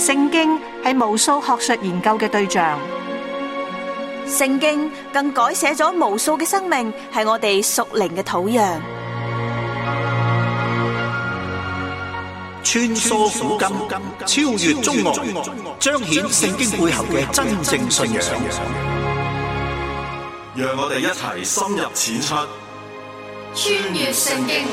聖經係無數學術研究嘅對象， 聖經更改寫咗無數嘅生命，係我哋屬靈嘅土壤。 穿梭古今，超越中外，彰顯聖經背後嘅真正信仰。 讓我哋一齊深入淺出， 穿越聖經。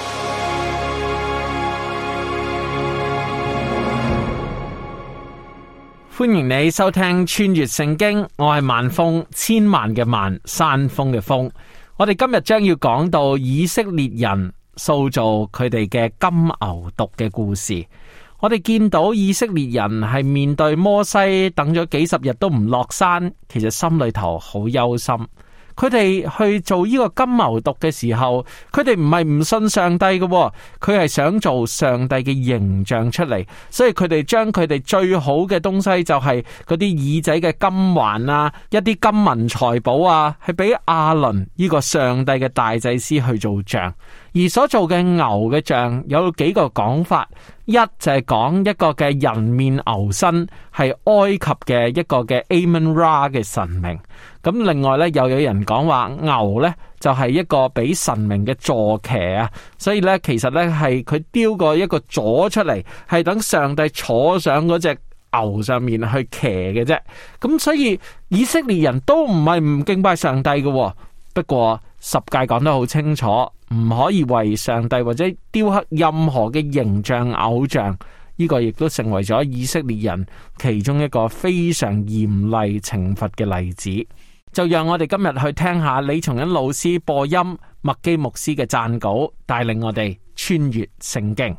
歡迎你收聽穿越聖經，我係萬峰，千萬嘅萬，山峰嘅峰。我哋今日將要講到以色列人塑造佢哋嘅金牛犢嘅故事。我哋見到以色列人係面對摩西等咗幾十日都唔落山，其實心裏頭好憂心。佢哋去做呢個金牛犢嘅時候，佢哋唔係唔信上帝嘅，佢係想做上帝嘅形象出嚟，所以佢哋將佢哋最好嘅東西，就係嗰啲耳仔嘅金環啊，一啲金銀財寶啊，係俾亞倫呢個上帝嘅大祭司去做像。而所做嘅牛嘅像有幾個講法，一就係講一個嘅人面牛身，係埃及嘅一個嘅 Amun-Ra 嘅神明。咁另外咧，又有人講話牛咧就係一個俾神明嘅坐騎啊，所以咧其實咧係佢雕過一個座出嚟，係等上帝坐上嗰隻牛上面去騎嘅啫。咁所以以色列人都唔係唔敬拜上帝嘅，不過十誡講得好清楚，唔可以為上帝或者雕刻任何嘅形象偶像。呢個亦都成為咗以色列人其中一個非常嚴厲懲罰嘅例子。就讓我哋今日去聽下李松恩老師播音，麥基牧師嘅撰稿，帶領我哋穿越聖經。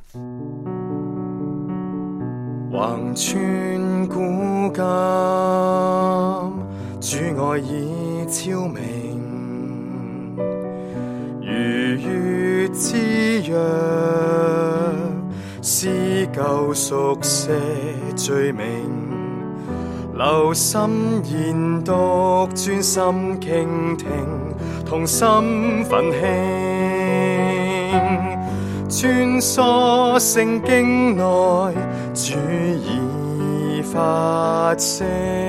橫穿古今，主愛已昭明，如月之約，撕舊贖些罪名。留心研讀，專心傾聽，同心奮興，穿梭聖經內，主已發聲，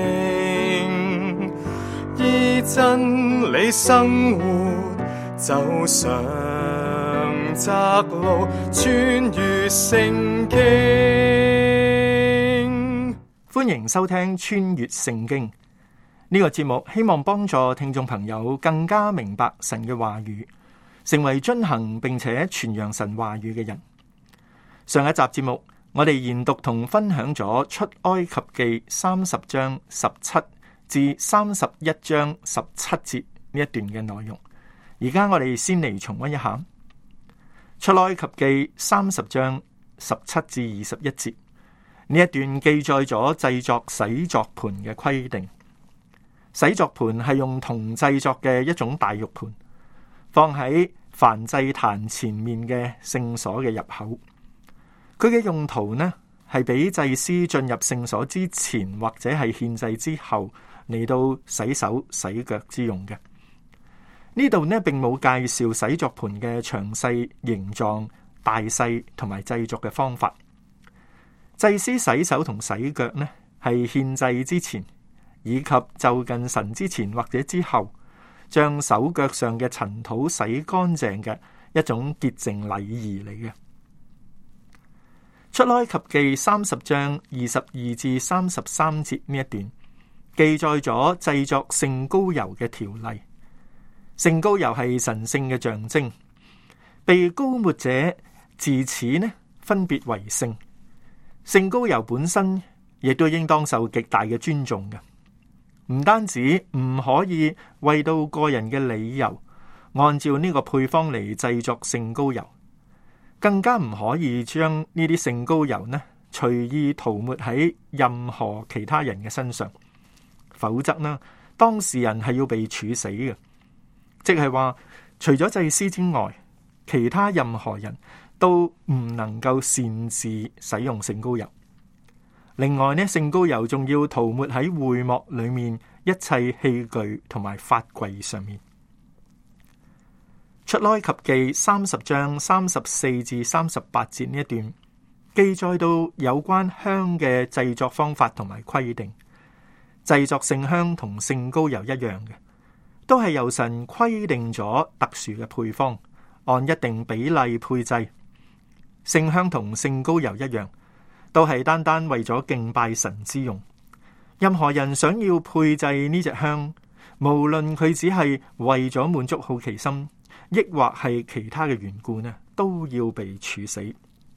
依真理生活，走上窄路，穿越聖經。 歡迎收聽穿越聖經呢個節目，希望幫助聽眾朋友更加明白神嘅話語，成為遵行並且傳揚神話語嘅人。上一集節目，我哋研讀同分享咗出埃及記30章17至31章17節呢一段嘅內容。而家我哋先嚟重溫一下出埃及記30章17至21節。呢一段記載咗製作洗濯盤嘅規定。洗濯盤係用銅製作嘅一種大玉盤，放喺燔祭壇前面嘅聖所嘅入口。佢嘅用途呢，係俾祭司進入聖所之前或者係獻祭之後嚟到洗手洗腳之用嘅。呢度呢，並冇介紹洗濯盤嘅詳細形狀、大細同埋製作嘅方法。祭司洗手同洗腳呢，係獻祭之前以及就近神之前或者之後，將手腳上嘅塵土洗乾淨嘅一種潔淨禮儀嚟嘅。出埃及記30章22至33節呢一段記載咗製作聖膏油嘅條例。聖膏油係神聖嘅象徵，被膏抹者自此呢分別為聖。聖膏油本身亦都應當受極大嘅尊重嘅，唔單止唔可以為到個人嘅理由按照呢個配方嚟製作聖膏油，更加唔可以將呢啲聖膏油呢隨意塗抹喺任何其他人嘅身上，否則呢當事人係要被處死嘅。即係話，除咗祭司之外，其他任何人都唔能夠擅自使用聖膏油。另外呢，聖膏油仲要塗抹喺會幕裏面一切器具同埋法櫃上面。出埃及記30章34至38節呢一段記載到有關香嘅製作方法同埋規定。製作聖香同聖膏油一樣嘅，都係由神規定咗特殊嘅配方，按一定比例配製。聖香同聖膏油一樣，都係單單為咗敬拜神之用。任何人想要配製呢隻香，無論佢只係為咗滿足好奇心，抑或係其他嘅緣故呢，都要被處死。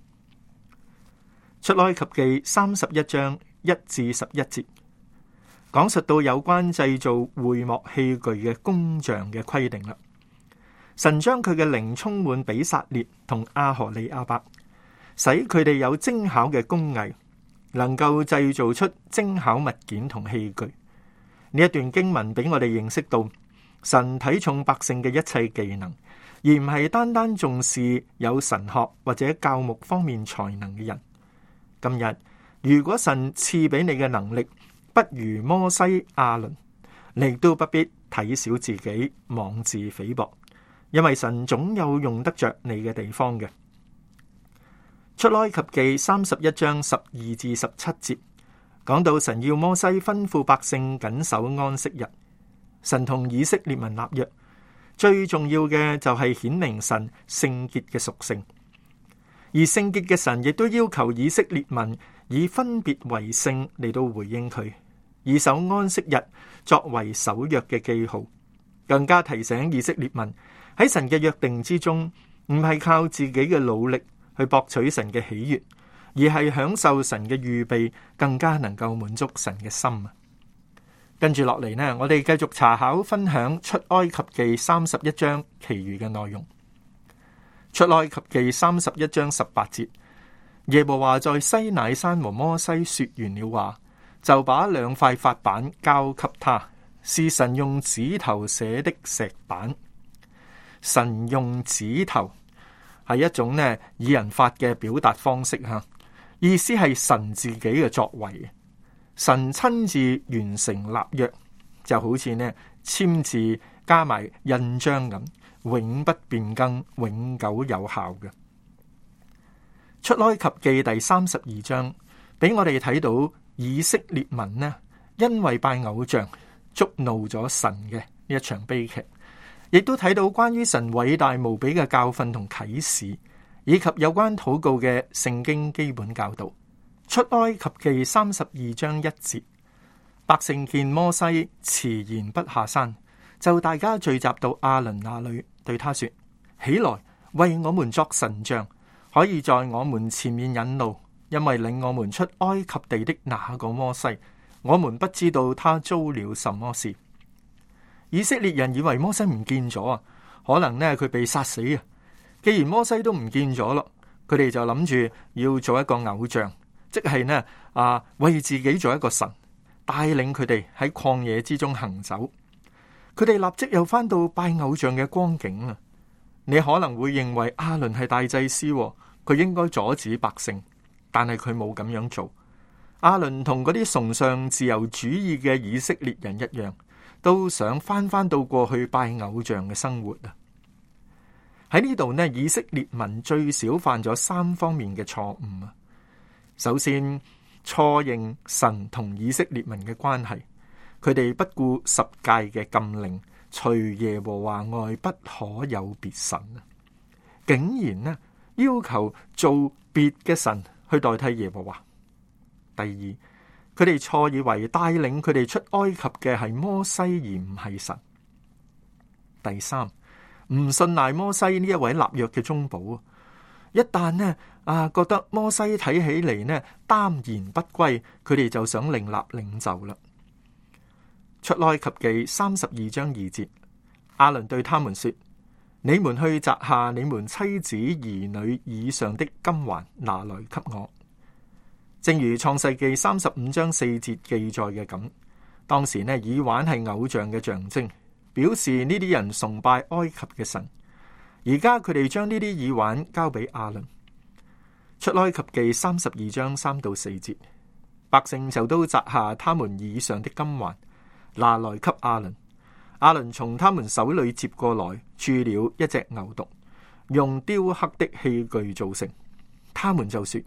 出埃及記31章1至11節，講述到有關製造會幕器具嘅工匠嘅規定啦。神將佢嘅靈充滿比撒列同阿荷利亞伯，使佢哋有精巧嘅工藝，能夠製造出精巧物件同器具。呢一段經文俾我哋認識到，神睇重百姓嘅一切技能，而唔係單單重視有神學或者教牧方面才能嘅人。今日如果神賜俾你嘅能力不如摩西亞倫，你都不必睇小自己，妄自菲薄，因為神總有用得着你嘅地方嘅。出埃及記31章12至17節，講到神要摩西吩咐百姓謹守安息日。神同以色列民立約，最重要嘅就係顯明神聖潔嘅屬性，而聖潔嘅神亦都要求以色列民以分別為聖嚟到回應佢，以守安息日作為守約嘅記號，更加提醒以色列民喺神嘅約定之中，唔係靠自己嘅努力去博取神嘅喜悅，而係享受神嘅預備，更加能夠滿足神嘅心啊！跟住落嚟呢，我哋繼續查考分享出埃及記31章其餘嘅內容。出埃及記31章18節，耶和華在西乃山和摩西說完了話，就把2塊法版交給他，是神用指頭寫的石版。神用指頭係一種呢擬人法嘅表達方式吓，意思係神自己嘅作為，神親自完成立約，就好似呢簽字加埋印章咁，永不變更，永久有效嘅。出埃及記第32章俾我哋睇到以色列民呢，因為拜偶像觸怒咗神嘅呢一場悲劇，亦都睇到關於神偉大無比嘅教訓同啟示，以及有關禱告嘅聖經基本教導。出埃及記32章1節，百姓見摩西遲延不下山，就大家聚集到亞倫那裏，對他說：起來，為我們作神像，可以在我們前面引路，因為領我們出埃及地的那個摩西，我們不知道他遭了什麼事。以色列人以為摩西唔見咗啊，可能呢佢被殺死啊。既然摩西都唔見咗咯，佢哋就諗住要做一個偶像，即係呢為自己做一個神，帶領佢哋喺曠野之中行走。佢哋立即又翻到拜偶像嘅光景啊！你可能會認為亞倫係大祭司，佢應該阻止百姓，但係佢冇咁樣做。亞倫同嗰啲崇尚自由主義嘅以色列人一樣，都想翻到過去拜偶像嘅生活啊！喺呢度呢，以色列民最少犯咗3方面嘅錯誤啊！首先，錯認神同以色列民嘅關係，佢哋不顧10誡嘅禁令，除耶和華外不可有別神啊！竟然呢要求做別嘅神去代替耶和華。第二，佢哋錯以為帶領佢哋出埃及嘅係摩西而唔係神。第三，唔信賴摩西呢一位立約嘅中保啊！一旦呢覺得摩西睇起嚟呢耽延不歸，佢哋就想另立領袖啦。出埃及記32章2節，亞倫對他們說：你們去摘下你們妻子兒女以上的金環，拿來給我。正如創世記35章4節記載嘅咁，當時呢耳環係偶像嘅象徵，表示呢啲人崇拜埃及嘅神。而家佢哋將呢啲耳環交俾亞倫。出埃及記32章3到4節，百姓就都摘下他們以上的金環，拿來給亞倫。亞倫從他們手裏接過來，鑄了一隻牛犢，用雕刻的器具做成。他們就說：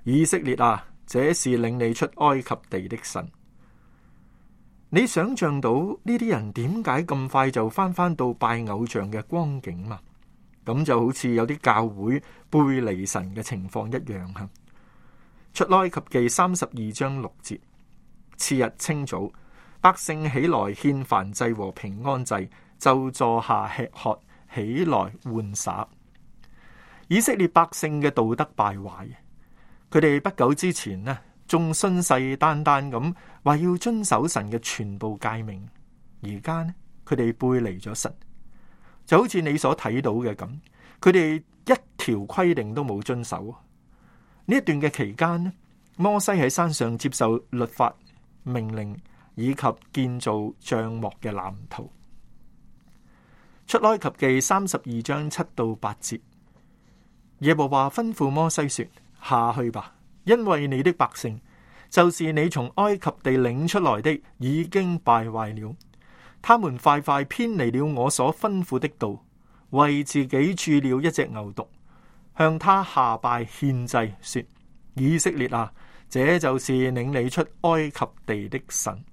以色列啊，這是領你出埃及地的神。你想象到呢啲人點解咁快就翻到拜偶像嘅光景嘛？咁就好似有啲教會背離神嘅情況一樣吓。出埃及記32章6節，次日清早，百姓起來獻燔祭和平安祭，就坐下吃喝，起來玩耍。以色列百姓嘅道德敗壞，佢哋不久之前呢，仲信誓旦旦咁話要遵守神嘅全部誡命，而家呢，佢哋背離咗神，就好似你所睇到嘅咁，佢哋一條規定都冇遵守。呢一段嘅期間呢，摩西喺山上接受律法命令以及建造帳幕嘅藍圖。出埃及記32章7到8節，耶和華吩咐摩西說：下去吧，因為你的百姓，就是你從埃及地領出來的，已經敗壞了。他們快快偏離了我所吩咐的道，為自己鑄了一隻牛犢，向他下拜獻祭，說：以色列啊，這就是領你出埃及地的神。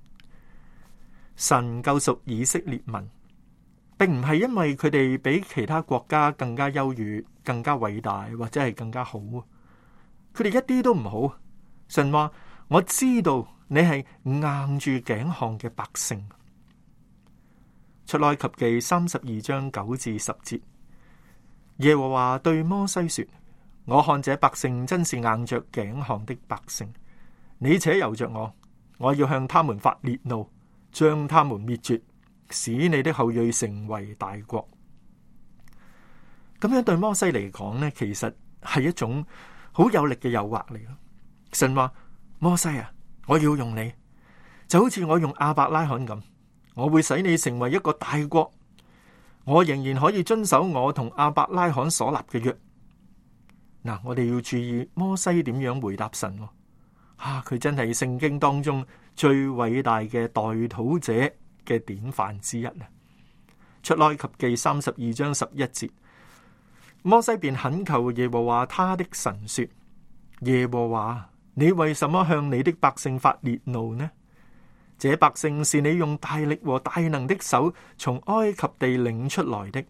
神救贖以色列民，並唔係因為佢哋比其他國家更加優越、更加偉大或者係更加好，佢哋一啲都唔好。神話，我知道你係硬住頸項嘅百姓。出埃及記32章9至10節，耶和華對摩西說：我看這百姓真是硬着頸項的百姓，你且由着我要向他們發烈怒，將他們滅絕，使你的後裔成為大國。咁樣對摩西嚟講呢，其實係一種好有力嘅誘惑嚟咯。神話，摩西啊，我要用你，就好似我用亞伯拉罕咁，我會使你成為一個大國，我仍然可以遵守我同亞伯拉罕所立嘅約。嗱，我哋要注意摩西點樣回答神。佢真係聖經當中最偉大嘅代禱者嘅典範之一啊！出埃及記32章11節，摩西便懇求耶和華他的神說：耶和華，你為什麼向你的百姓發烈怒呢？這百姓是你用大力和大能的手從埃及地領出來的。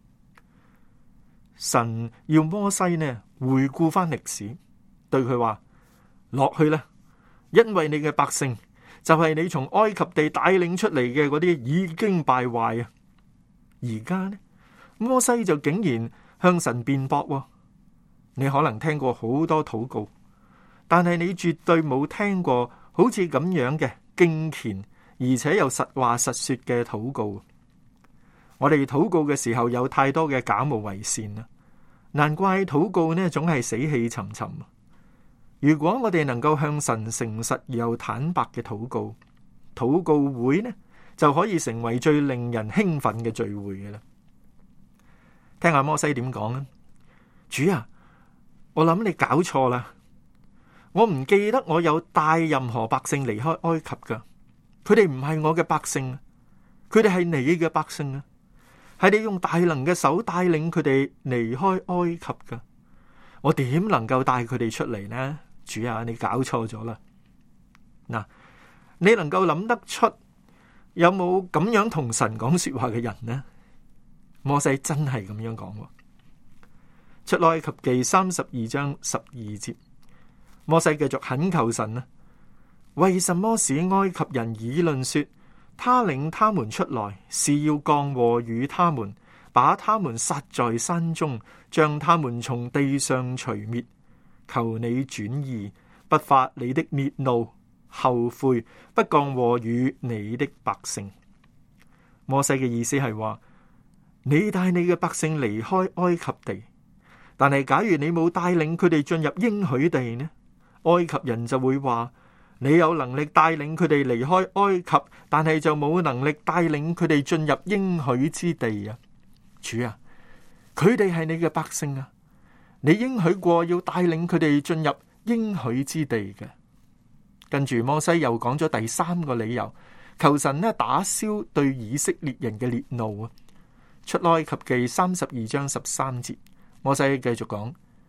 神要摩西呢回顧翻歷史，對佢話：落去啦，因為你嘅百姓就係你從埃及地帶領出嚟嘅嗰啲已經敗壞啊！而家呢，摩西就竟然向神辯駁。你可能聽過好多禱告，但係你絕對冇聽過好似咁樣嘅敬虔而且又實話實說嘅禱告。我哋禱告嘅時候有太多嘅假冒為善啦，難怪禱告呢總係死氣沉沉。如果我哋能夠向神誠實而又坦白嘅禱告，禱告會呢就可以成為最令人興奮嘅聚會嘅啦。聽下摩西點講啊？主啊，我諗你搞錯啦，我唔記得我有帶任何百姓離開埃及噶，佢哋唔係我嘅百姓，佢哋係你嘅百姓啊，係你用大能嘅手帶領佢哋離開埃及噶，我點能夠帶佢哋出嚟呢？主啊，你搞錯咗啦！嗱，你能夠諗得出有冇咁樣同神講說話嘅人呢？摩西真係咁樣講。出埃及記32章12節，摩西繼續懇求神啊，為什麼使埃及人議論說，他領他們出來是要降禍與他們，把他們殺在山中，將他們從地上除滅？求你轉意，不發你的烈怒，後悔，不降禍與你的百姓。摩西嘅意思係話，你帶你嘅百姓離開埃及地，但係假如你冇帶領佢哋進入應許地呢？埃及人就會話，你有能力帶領佢哋離開埃及，但係就冇能力帶領佢哋進入應許之地啊！主啊，佢哋係你嘅百姓啊！你應許過要帶領佢哋進入應許之地嘅。跟住摩西又講咗第三個理由，求神呢打消對以色列人嘅烈怒啊！出埃及記32章13節，摩西繼續講，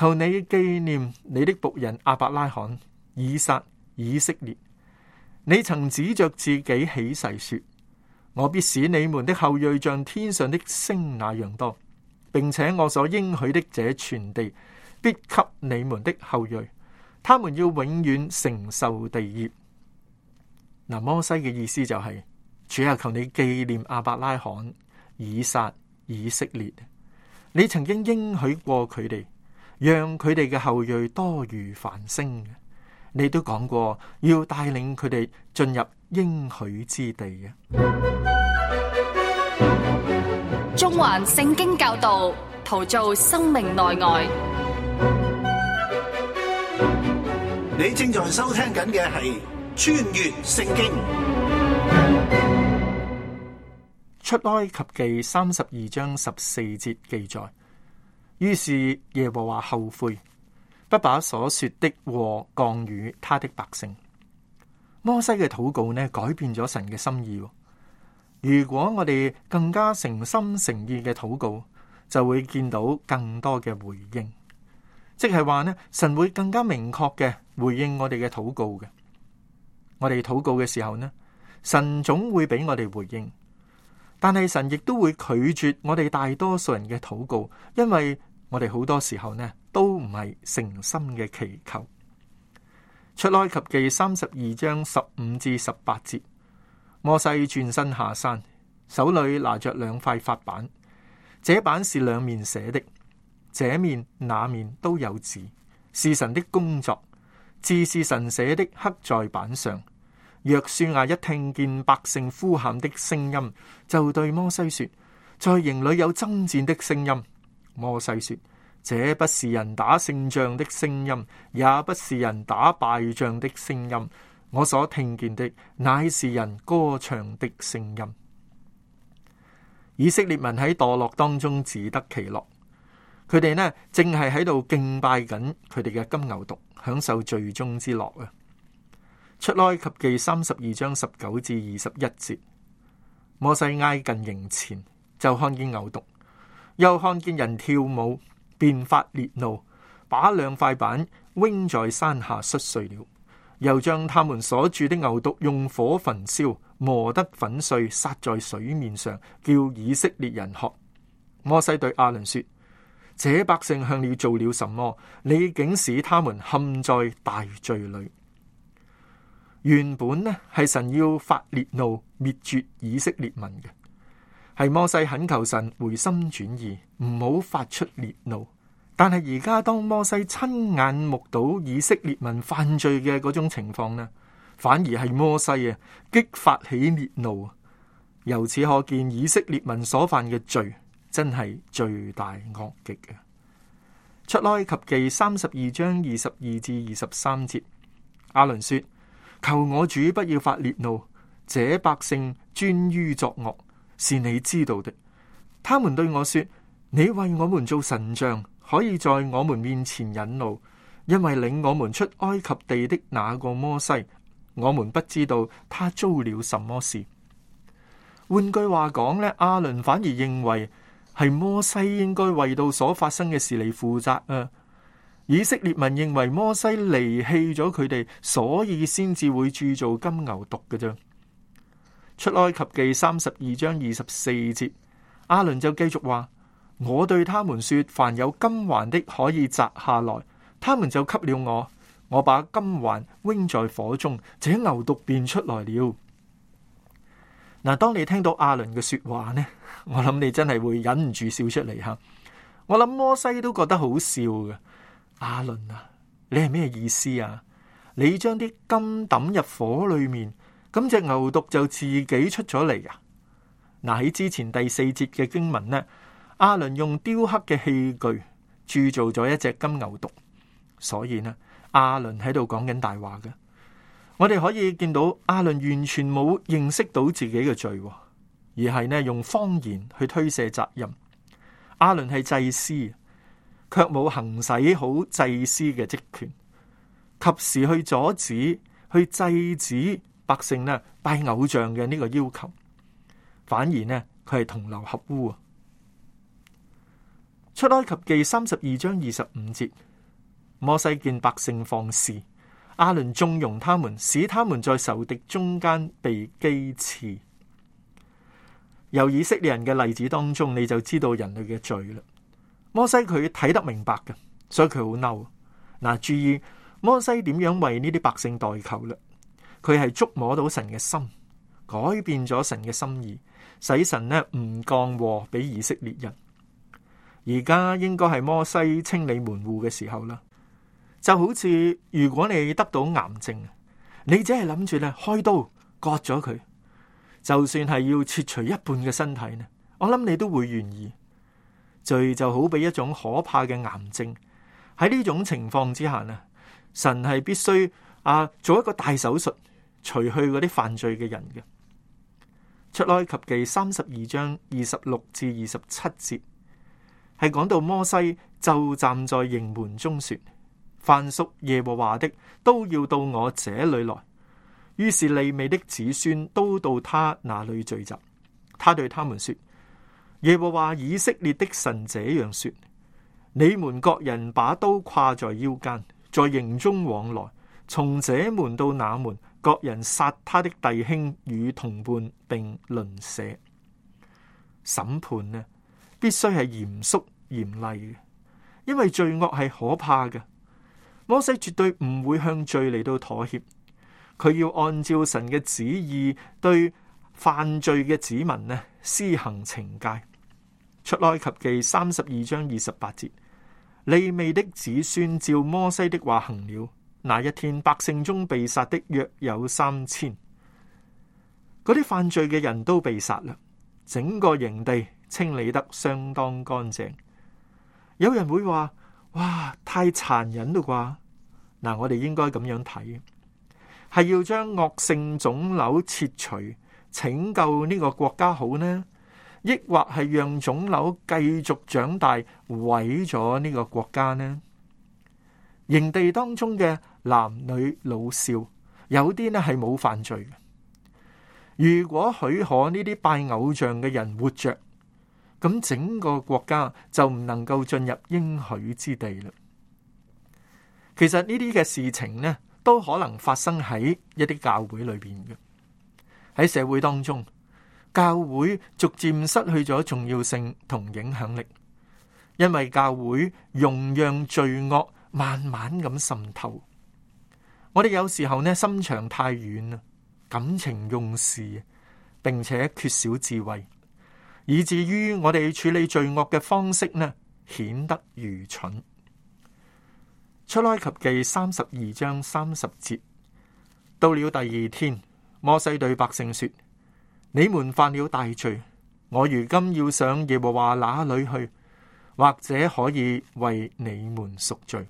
求你紀念你的僕人亞伯拉罕、以撒、以色列。你曾指着自己起誓說：我必使你們的後裔像天上的星那樣多，並且我所應許的這全地必給你們的後裔，他們要永遠承受地業。嗱，摩西嘅意思就係：主啊，求你紀念亞伯拉罕、以撒、以色列。你曾經應許過佢哋，讓佢哋嘅後裔多如繁星。你都講過要帶領佢哋進入應許之地嘅。 中環聖經教導，陶造生命內外。 你正在收聽緊嘅係穿越聖經。 出埃及記32章14節記載，於是耶和華後悔，不把所說的禍降與他的百姓。摩西嘅禱告呢，改變咗神嘅心意。如果我哋更加誠心誠意嘅禱告，就會見到更多嘅回應，即係話呢，神會更加明確嘅回應我哋嘅禱告嘅。我哋禱告嘅時候呢，神總會俾我哋回應。但係神亦都會拒絕我哋大多數人嘅禱告，因為我哋好多時候呢都唔係誠心嘅祈求。出埃及記32章15至18節，摩西轉身下山，手裏拿着2塊法版，這版是兩面寫的，這面那面都有字，是神的工作，字是神寫的，刻在版上。約書亞一聽見百姓呼喊的聲音，就對摩西說：在營裏有爭戰的聲音。摩西說：這不是人打勝仗的聲音，也不是人打敗仗的聲音，我所聽見的乃是人歌唱的聲音。以色列民喺墮落當中自得其樂，佢哋呢正係喺度敬拜緊佢哋嘅金牛犢，享受罪中之樂啊！出埃及記32章19至21節，摩西挨近營前，就看見牛犢，又看見人跳舞，便發烈怒，把2塊板扔在山下摔碎了，又將他們所住的牛犢用火焚燒，磨得粉碎，撒在水面上，叫以色列人喝。摩西對亞倫說：這百姓向你做了什麼？你竟使他們陷在大罪裏。原本呢係神要發烈怒滅絕以色列民嘅，係摩西懇求神回心轉意，唔好發出烈怒。但係而家當摩西親眼目睹以色列民犯罪嘅嗰種情況呢，反而係摩西啊激發起烈怒。由此可見以色列民所犯嘅罪真係罪大惡極嘅。出埃及記32章22至23節，亞倫說：求我主不要發烈怒，這百姓專於作惡，是你知道的。他們對我說：你為我們做神像，可以在我們面前引路，因為領我們出埃及地的那個摩西，我們不知道他遭了什麼事。換句話講呢，亞倫反而認為係摩西應該為到所發生嘅事嚟負責啊。以色列民認為摩西離棄咗佢哋，所以先至會鑄造金牛犢嘅啫。出埃及記32章24節，亞倫就繼續話：我對他們說，凡有金環的可以摘下來，他們就給了我。我把金環扔在火中，這牛犢便出來了。嗱，當你聽到亞倫嘅說話呢，我諗你真係會忍唔住笑出嚟吓。我諗摩西都覺得好笑嘅。亞倫啊，你係咩意思啊？你將啲金抌入火裏面，咁隻牛犢就自己出咗嚟啊？嗱，喺之前第4節嘅經文呢，亞倫用雕刻嘅器具鑄造咗一隻金牛犢，所以呢，亞倫喺度講緊大話嘅。我哋可以見到亞倫完全冇認識到自己嘅罪，而係呢用謊言去推卸責任。亞倫係祭司，卻冇行使好祭司嘅職權，及時去阻止、去制止百姓呢拜偶像嘅呢個要求，反而呢佢係同流合污啊！出埃及記32章25節， 摩西見百姓放肆，亞倫縱容他們，使他們在仇敵中間被譏刺。由以色列人嘅例子當中，你就知道人類嘅罪啦。摩西佢睇得明白嘅，所以佢好嬲。嗱，注意摩西點樣為呢啲百姓代求啦？佢係觸摸到神嘅心，改變咗神嘅心意，使神呢唔降禍俾以色列人。而家應該係摩西清理門戶嘅時候啦。就好似如果你得到癌症，你只係諗住咧開刀割咗佢，就算係要切除一半嘅身體呢，我諗你都會願意。罪就好比一種可怕嘅癌症，喺呢種情況之下呢，神係必須做一個大手術，除去嗰啲犯罪嘅人嘅。出埃及記32章26至27節係講到摩西就站在營門中說，凡屬耶和華的都要到我這裏來。於是利未的子孫都到他那裏聚集。他對他們說，耶和華以色列的神這樣說，你們各人把刀挎在腰間，在營中往來，從這門到那門，各人殺他的弟兄與同伴並鄰舍。審判呢，必須係嚴肅嚴厲嘅，因為罪惡係可怕嘅。摩西絕對唔會向罪嚟到妥協，佢要按照神嘅旨意對犯罪嘅子民呢施行懲戒。出埃及記32章28節，利未的子孫照摩西的話行了。那一天百姓中被殺的約有3000，嗰啲犯罪嘅人都被殺啦，整個營地清理得相當乾淨。有人會話：哇，太殘忍啦啩！嗱，我哋應該咁樣睇，係要將惡性腫瘤切除，拯救呢個國家好呢，抑或係讓腫瘤繼續長大，毀咗呢個國家呢？營地當中嘅男女老少，有啲呢係冇犯罪嘅。如果許可呢啲拜偶像嘅人活着，咁整個國家就唔能夠進入應許之地啦。其實呢啲嘅事情呢，都可能發生喺一啲教會裏邊嘅。喺社會當中，教會逐漸失去咗重要性同影響力，因為教會容讓罪惡慢慢咁滲透。我哋有時候呢，心腸太軟啦，感情用事，並且缺少智慧，以至於我哋處理罪惡嘅方式呢，顯得愚蠢。出埃及記32章30節，到了第二天，摩西對百姓說：你們犯了大罪，我如今要上耶和華那裏去，或者可以為你們贖罪。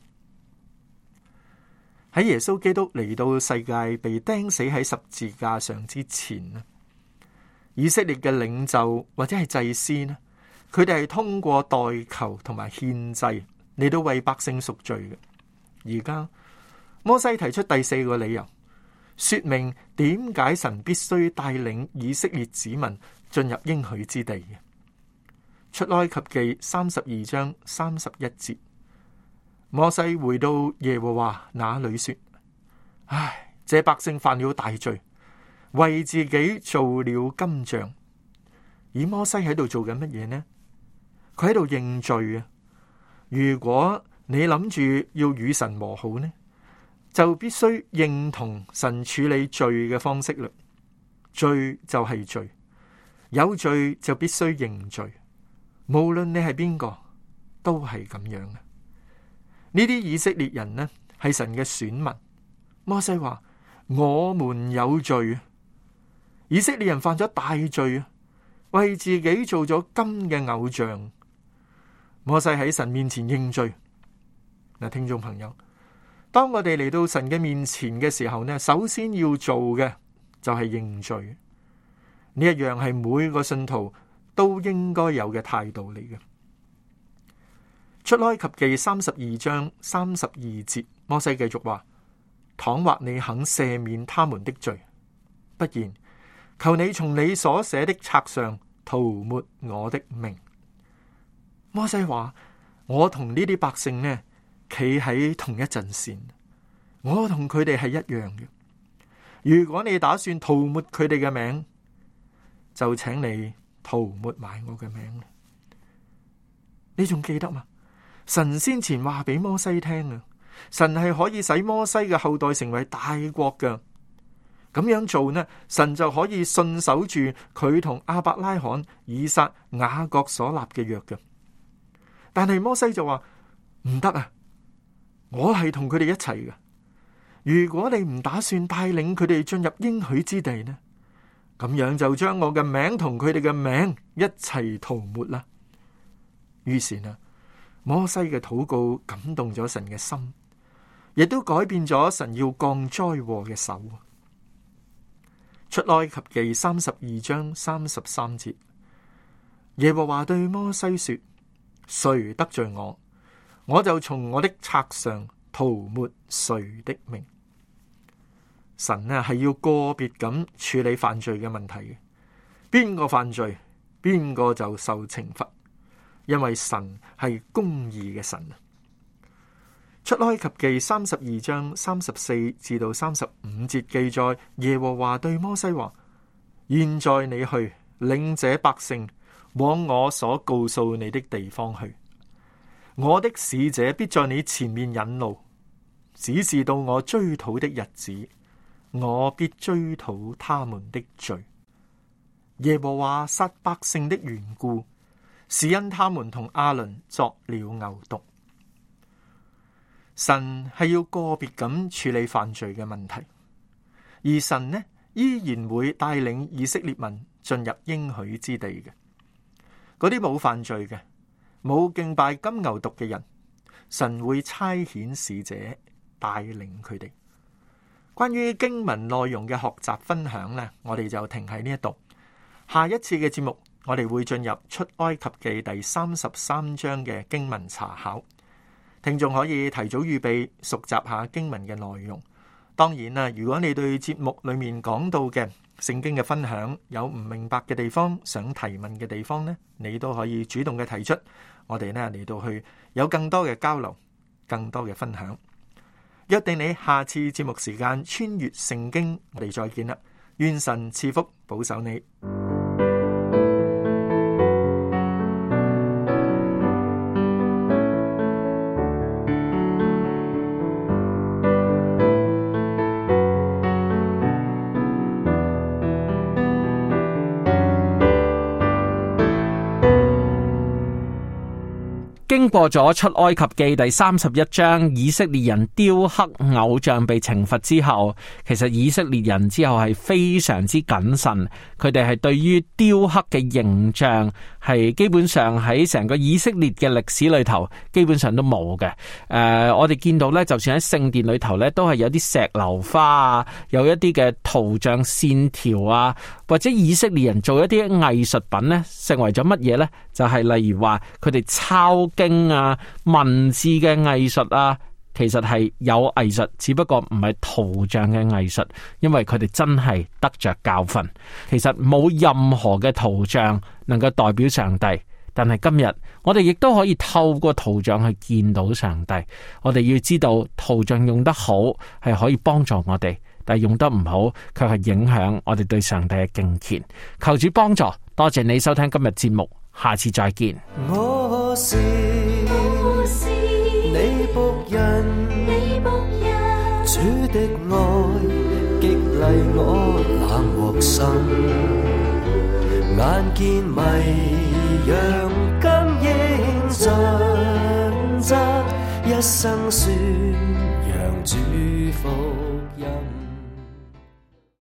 喺耶穌基督嚟到世界被釘死喺十字架上之前，以色列嘅領袖或者係祭司呢，佢哋係通過代求同埋獻祭嚟到為百姓贖罪嘅。而家摩西提出第4個理由，說明點解神必須帶領以色列子民進入應許之地嘅。出埃及記32章31節，摩西回到耶和華那裏說：唉，這百姓犯了大罪，為自己做了金像。而摩西喺度做緊乜嘢呢？佢喺度認罪啊！如果你諗住要與神和好呢，就必須認同神處理罪嘅方式啦。罪就係罪，有罪就必須認罪，無論你係邊個，都係咁樣嘅。呢啲以色列人呢，係神嘅選民。摩西話：我們有罪，以色列人犯咗大罪啊，為自己做咗金嘅偶像。摩西喺神面前認罪。嗱，聽眾朋友，當我哋嚟到神嘅面前嘅時候呢，首先要做嘅就係認罪。呢一樣係每個信徒都應該有嘅態度嚟嘅。出埃及記32章32節，摩西繼續話：倘或你肯赦免他們的罪，不然，求你從你所寫的冊上塗抹我的名。摩西話：我同呢啲百姓呢， 企喺同一陣線，我同佢哋係一樣嘅。如果你打算塗抹佢哋嘅名，就請你塗抹埋我嘅名。你仲記得嗎？神先前話俾摩西聽啊，神係可以使摩西嘅後代成為大國㗎。咁樣做呢，神就可以信守住佢同亞伯拉罕、以撒、雅各所立嘅約嘅。但係摩西就話唔得啊，我係同佢哋一齊嘅。如果你唔打算帶領佢哋進入應許之地呢，咁樣就將我嘅名同佢哋嘅名一齊塗抹啦。於是呢，摩西嘅禱告感動咗神嘅心，亦都改變咗神要降災禍嘅手。出埃及記32章33節，耶和華對摩西說：誰得罪我，我就從我的冊上塗抹誰的名。神呢係要個別咁處理犯罪嘅問題嘅，邊個犯罪，邊個就受懲罰，因為神係公義嘅神。出埃及記32章34至到35節記載，耶和華對摩西話：現在你去領這百姓往我所告訴你的地方去，我的使者必在你前面引路，只是到我追討的日子，我必追討他們的罪。耶和華殺百姓的緣故，是因他們同亞倫作了牛犢。神係要個別咁處理犯罪嘅問題，而神呢依然會帶領以色列民進入應許之地嘅。嗰啲冇犯罪嘅、冇敬拜金牛犢嘅人，神會差遣使者帶領佢哋。關於經文內容嘅學習分享呢，我哋就停喺呢一度。下一次嘅節目，我哋會進入出埃及記第33章嘅經文查考。聽眾可以提早預備熟習下經文嘅內容。當然啦，如果你對節目裏面講到嘅聖經嘅分享有唔明白嘅地方，想提問嘅地方呢，你都可以主動嘅提出，我哋呢嚟到去有更多嘅交流，更多嘅分享。約定你下次節目時間穿越聖經，我哋再見啦！願神賜福保守你。 經過咗出埃及記第31章，以色列人雕刻偶像被懲罰之後，其實以色列人之後係非常之謹慎，佢哋係對於雕刻嘅形象係基本上喺成個以色列嘅歷史裏頭基本上都冇嘅。我哋見到呢，就算喺聖殿裏頭呢，都係有啲石榴花啊，有一啲嘅圖像線條啊，或者以色列人做一啲藝術品呢，成為咗乜嘢呢？就係例如話佢哋抄經啊、文字嘅藝術啊，其實係有藝術，只不過唔係圖像嘅藝術，因為佢哋真係得着教訓。其實冇任何嘅圖像能夠代表上帝，但係今日我哋亦都可以透過圖像去見到上帝。我哋要知道圖像用得好係可以幫助我哋，但係用得唔好卻係影響我哋對上帝嘅敬虔。求主幫助，多謝你收聽今日節目，下次再見。 我是你僕人，主的愛激勵我冷漠心，眼見迷羊今應盡責，一生宣揚主福音。